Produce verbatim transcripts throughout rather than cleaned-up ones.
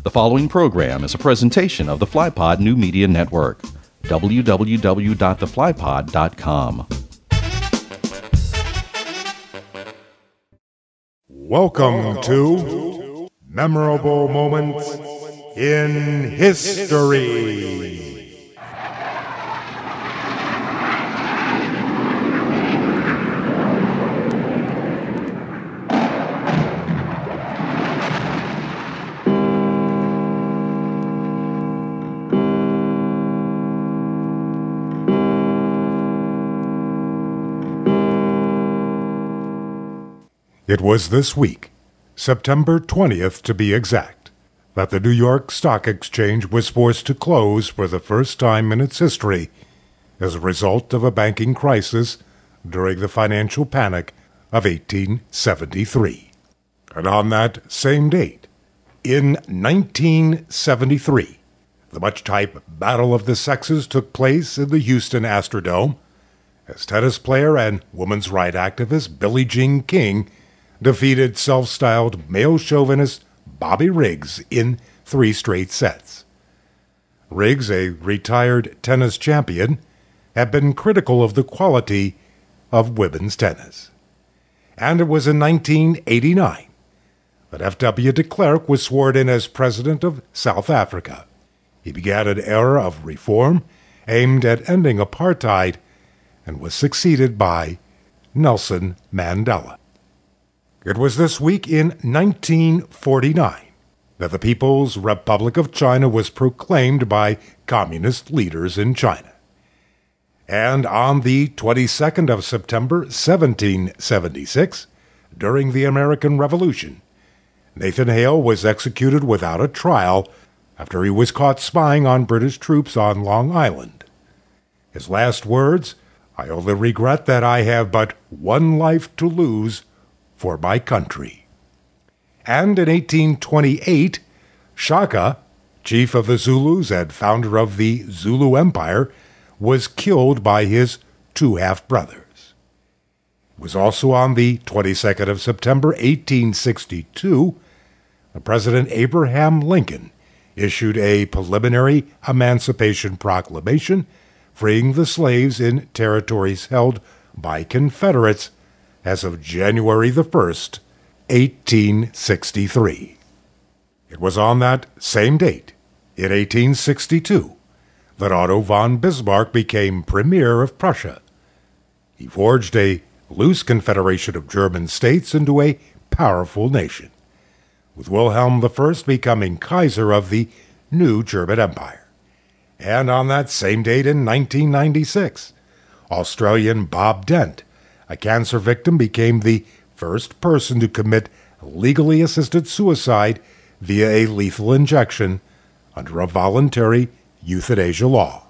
The following program is a presentation of the FlyPod New Media Network. w w w dot the fly pod dot com. Welcome to Memorable Moments in History. It was this week, September twentieth to be exact, that the New York Stock Exchange was forced to close for the first time in its history as a result of a banking crisis during the financial panic of eighteen seventy-three. And on that same date, in nineteen seventy-three, the much-typed Battle of the Sexes took place in the Houston Astrodome as tennis player and women's rights activist Billie Jean King defeated self-styled male chauvinist Bobby Riggs in three straight sets. Riggs, a retired tennis champion, had been critical of the quality of women's tennis. And it was in nineteen eighty-nine that F W de Klerk was sworn in as president of South Africa. He began an era of reform aimed at ending apartheid and was succeeded by Nelson Mandela. It was this week in nineteen forty-nine that the People's Republic of China was proclaimed by communist leaders in China. And on the twenty-second of September, seventeen seventy-six, during the American Revolution, Nathan Hale was executed without a trial after he was caught spying on British troops on Long Island. His last words, "I only regret that I have but one life to lose for my country." And in eighteen twenty-eight, Shaka, chief of the Zulus and founder of the Zulu Empire, was killed by his two half-brothers. It was also on the twenty-second of September, eighteen sixty-two, that President Abraham Lincoln issued a preliminary Emancipation Proclamation freeing the slaves in territories held by Confederates as of January the first, eighteen sixty-three. It was on that same date, in eighteen sixty-two, that Otto von Bismarck became Premier of Prussia. He forged a loose confederation of German states into a powerful nation, with Wilhelm the First becoming Kaiser of the new German Empire. And on that same date in nineteen ninety-six, Australian Bob Dent, a cancer victim, became the first person to commit legally assisted suicide via a lethal injection under a voluntary euthanasia law.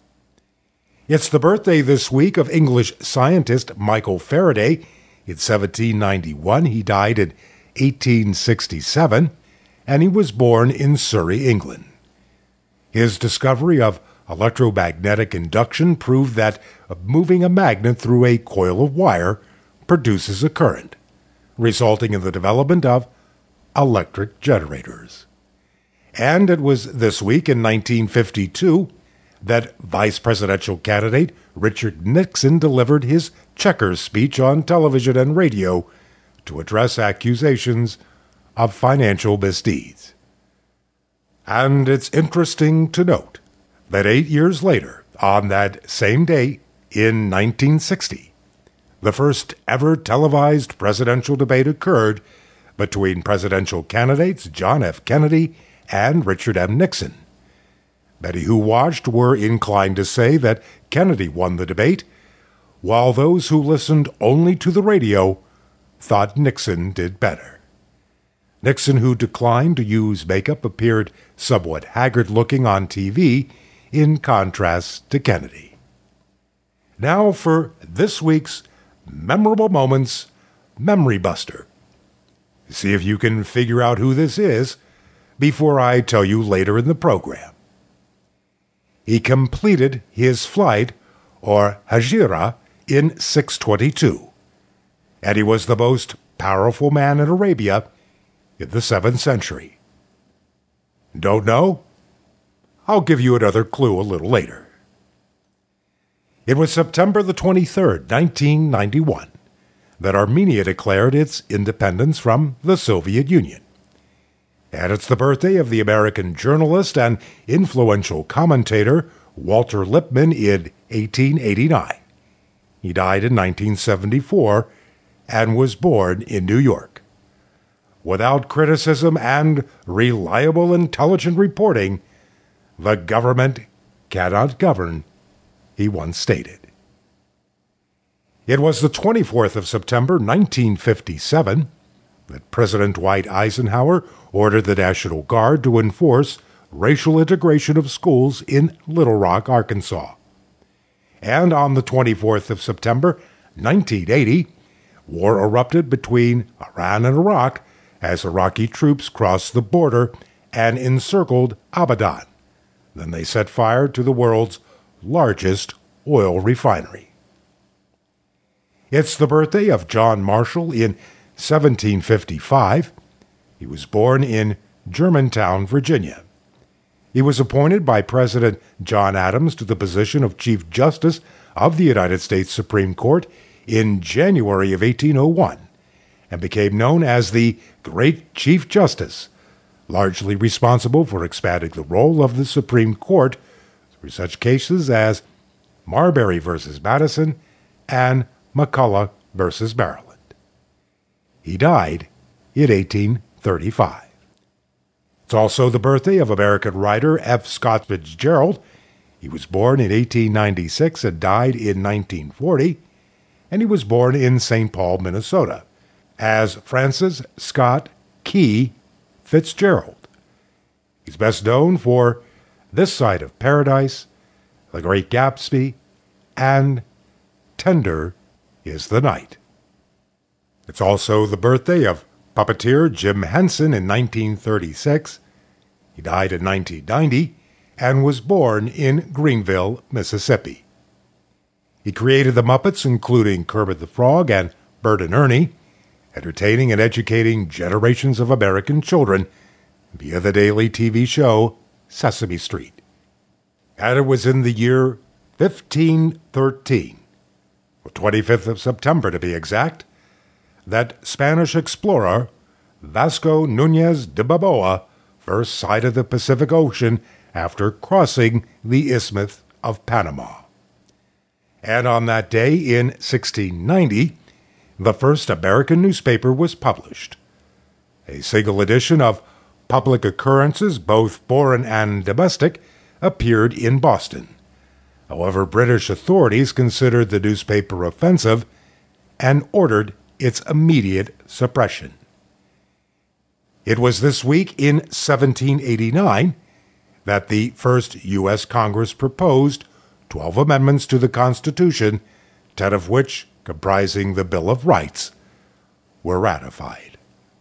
It's the birthday this week of English scientist Michael Faraday. In seventeen ninety-one, he died in eighteen sixty-seven, and he was born in Surrey, England. His discovery of electromagnetic induction proved that moving a magnet through a coil of wire produces a current, resulting in the development of electric generators. And it was this week in nineteen fifty-two that vice presidential candidate Richard Nixon delivered his Checkers speech on television and radio to address accusations of financial misdeeds. And it's interesting to note that eight years later, on that same day in nineteen sixty, the first ever televised presidential debate occurred between presidential candidates John F. Kennedy and Richard M. Nixon. Many who watched were inclined to say that Kennedy won the debate, while those who listened only to the radio thought Nixon did better. Nixon, who declined to use makeup, appeared somewhat haggard-looking on T V, in contrast to Kennedy. Now for this week's Memorable Moments Memory Buster. See if you can figure out who this is before I tell you later in the program. He completed his flight, or Hajira, in six twenty-two, and he was the most powerful man in Arabia in the seventh century. Don't know? I'll give you another clue a little later. It was September the twenty-third, nineteen ninety-one, that Armenia declared its independence from the Soviet Union. And it's the birthday of the American journalist and influential commentator Walter Lippmann in eighteen eighty-nine. He died in nineteen seventy-four and was born in New York. Without criticism and reliable, intelligent reporting, the government cannot govern, he once stated. It was the twenty-fourth of September, nineteen fifty-seven, that President Dwight Eisenhower ordered the National Guard to enforce racial integration of schools in Little Rock, Arkansas. And on the twenty-fourth of September, nineteen eighty, war erupted between Iran and Iraq as Iraqi troops crossed the border and encircled Abadan. Then they set fire to the world's largest oil refinery. It's the birthday of John Marshall in seventeen fifty-five. He was born in Germantown, Virginia. He was appointed by President John Adams to the position of Chief Justice of the United States Supreme Court in January of eighteen oh one and became known as the Great Chief Justice, largely responsible for expanding the role of the Supreme Court through such cases as Marbury versus Madison and McCulloch versus Maryland. He died in eighteen thirty-five. It's also the birthday of American writer F. Scott Fitzgerald. He was born in eighteen ninety-six and died in nineteen forty, and he was born in Saint Paul, Minnesota, as Francis Scott Key Fitzgerald. He's best known for This Side of Paradise, The Great Gatsby, and Tender is the Night. It's also the birthday of puppeteer Jim Henson in nineteen thirty-six. He died in nineteen ninety and was born in Greenville, Mississippi. He created the Muppets, including Kermit the Frog and Bert and Ernie, entertaining and educating generations of American children via the daily T V show Sesame Street. And it was in the year fifteen thirteen, the twenty-fifth of September to be exact, that Spanish explorer Vasco Núñez de Balboa first sighted the Pacific Ocean after crossing the Isthmus of Panama. And on that day in sixteen ninety, the first American newspaper was published. A single edition of Public Occurrences, both foreign and domestic, appeared in Boston. However, British authorities considered the newspaper offensive and ordered its immediate suppression. It was this week in seventeen eighty-nine that the first U S Congress proposed twelve amendments to the Constitution, ten of which, comprising the Bill of Rights, were ratified.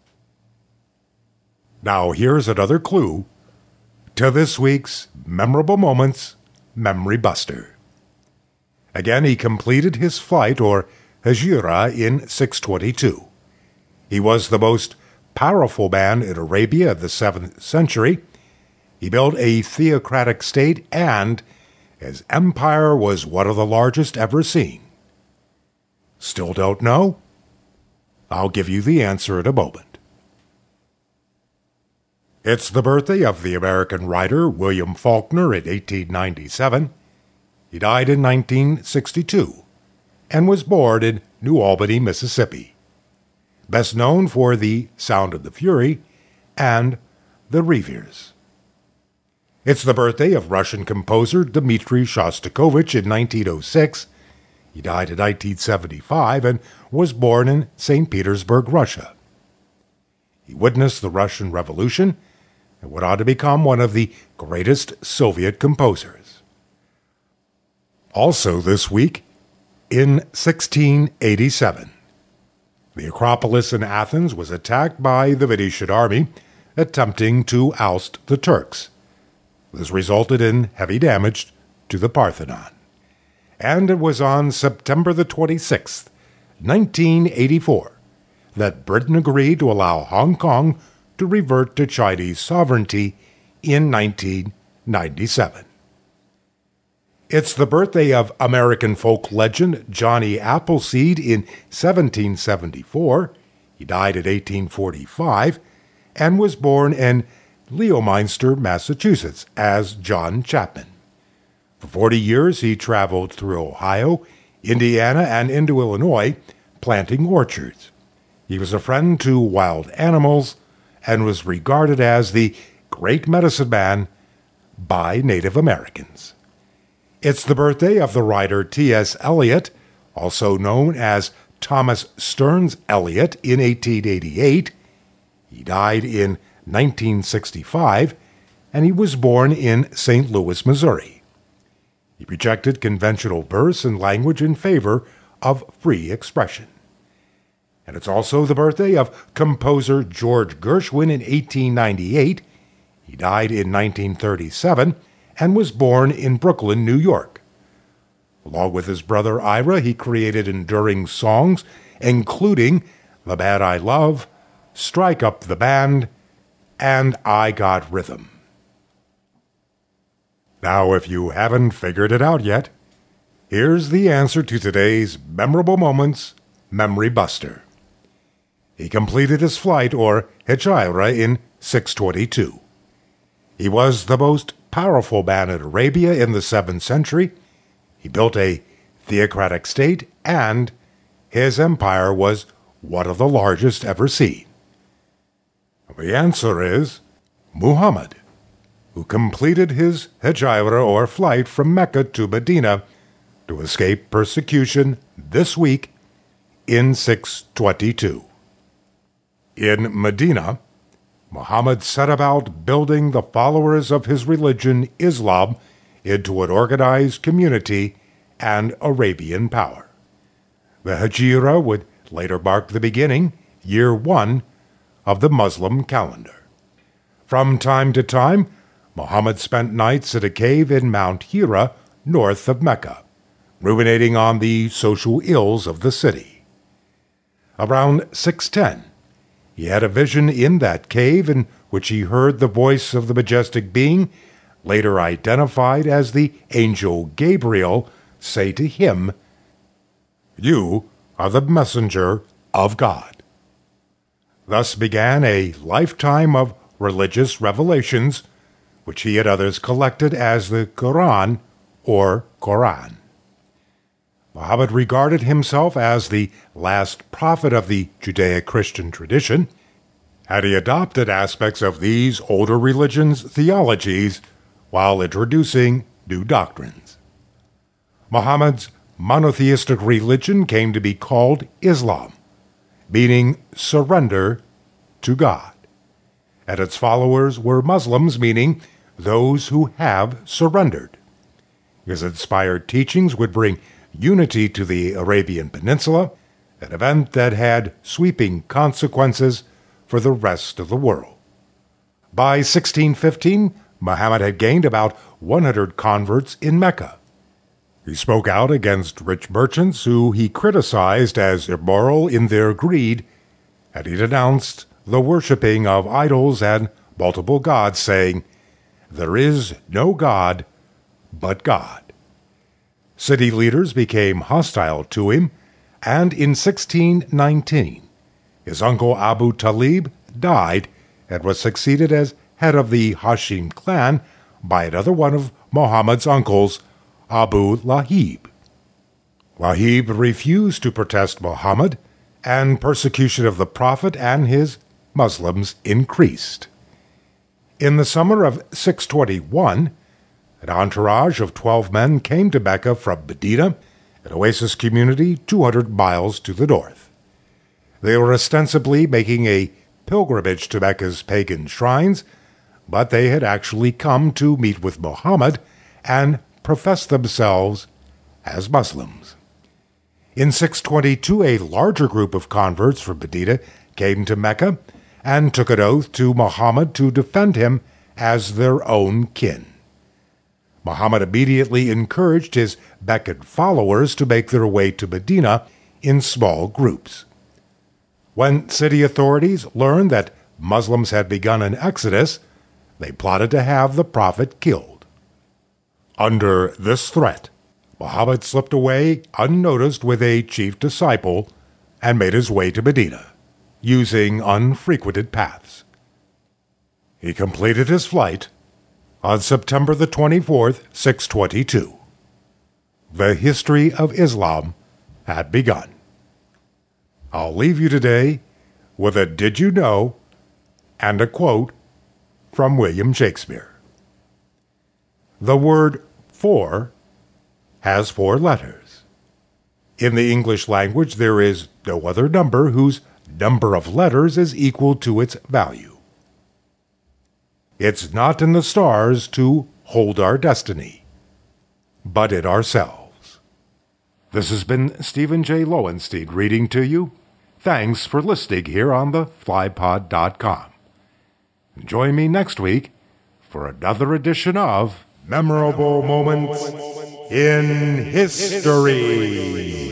Now here's another clue to this week's Memorable Moments Memory Buster. Again, he completed his flight, or Hijra, in six twenty-two. He was the most powerful man in Arabia of the seventh century. He built a theocratic state, and his empire was one of the largest ever seen. Still don't know? I'll give you the answer in a moment. It's the birthday of the American writer William Faulkner in eighteen ninety-seven. He died in nineteen sixty-two and was born in New Albany, Mississippi. Best known for The Sound of the Fury and The Reivers. It's the birthday of Russian composer Dmitri Shostakovich in nineteen oh six. He died in nineteen seventy-five and was born in Saint Petersburg, Russia. He witnessed the Russian Revolution and went on to become one of the greatest Soviet composers. Also this week, in sixteen eighty-seven, the Acropolis in Athens was attacked by the Venetian army, attempting to oust the Turks. This resulted in heavy damage to the Parthenon. And it was on September the twenty-sixth, nineteen eighty-four, that Britain agreed to allow Hong Kong to revert to Chinese sovereignty in nineteen ninety-seven. It's the birthday of American folk legend Johnny Appleseed in seventeen seventy-four. He died in eighteen forty-five and was born in Leominster, Massachusetts, as John Chapman. For forty years, he traveled through Ohio, Indiana, and into Illinois, planting orchards. He was a friend to wild animals and was regarded as the great medicine man by Native Americans. It's the birthday of the writer T S Eliot, also known as Thomas Stearns Eliot, in eighteen eighty-eight. He died in nineteen sixty-five, and he was born in Saint Louis, Missouri. He rejected conventional verse and language in favor of free expression. And it's also the birthday of composer George Gershwin in eighteen ninety-eight. He died in nineteen thirty-seven and was born in Brooklyn, New York. Along with his brother Ira, he created enduring songs, including The Bad I Love, Strike Up the Band, and I Got Rhythm. Now, if you haven't figured it out yet, here's the answer to today's Memorable Moments Memory Buster. He completed his flight, or Hegira, in six twenty-two. He was the most powerful man in Arabia in the seventh century. He built a theocratic state, and his empire was one of the largest ever seen. The answer is Muhammad, who completed his Hegira, or flight from Mecca to Medina, to escape persecution this week in six twenty-two. In Medina, Muhammad set about building the followers of his religion, Islam, into an organized community and Arabian power. The Hegira would later mark the beginning, year one, of the Muslim calendar. From time to time, Muhammad spent nights at a cave in Mount Hira, north of Mecca, ruminating on the social ills of the city. Around six ten, he had a vision in that cave in which he heard the voice of the majestic being, later identified as the angel Gabriel, say to him, "You are the messenger of God." Thus began a lifetime of religious revelations, which he and others collected as the Quran, or Koran. Muhammad regarded himself as the last prophet of the Judeo-Christian tradition, and he adopted aspects of these older religions' theologies while introducing new doctrines. Muhammad's monotheistic religion came to be called Islam, meaning surrender to God, and its followers were Muslims, meaning those who have surrendered. His inspired teachings would bring unity to the Arabian Peninsula, an event that had sweeping consequences for the rest of the world. By sixteen fifteen, Muhammad had gained about one hundred converts in Mecca. He spoke out against rich merchants who he criticized as immoral in their greed, and he denounced the worshipping of idols and multiple gods, saying, "There is no God but God." City leaders became hostile to him, and in sixteen nineteen, his uncle Abu Talib died and was succeeded as head of the Hashim clan by another one of Muhammad's uncles, Abu Lahib. Lahib refused to protest Muhammad, and persecution of the Prophet and his Muslims increased. In the summer of six twenty-one, an entourage of twelve men came to Mecca from Medina, an oasis community two hundred miles to the north. They were ostensibly making a pilgrimage to Mecca's pagan shrines, but they had actually come to meet with Muhammad and profess themselves as Muslims. In six twenty-two, a larger group of converts from Medina came to Mecca and took an oath to Muhammad to defend him as their own kin. Muhammad immediately encouraged his Meccan followers to make their way to Medina in small groups. When city authorities learned that Muslims had begun an exodus, they plotted to have the Prophet killed. Under this threat, Muhammad slipped away unnoticed with a chief disciple and made his way to Medina, using unfrequented paths. He completed his flight on September the twenty-fourth, six twenty-two. The history of Islam had begun. I'll leave you today with a Did You Know and a quote from William Shakespeare. The word for has four letters. In the English language, there is no other number whose number of letters is equal to its value. It's not in the stars to hold our destiny, but in ourselves. This has been Stephen J. Lowenstein reading to you. Thanks for listening here on the fly pod dot com. Join me next week for another edition of Memorable Moments in History.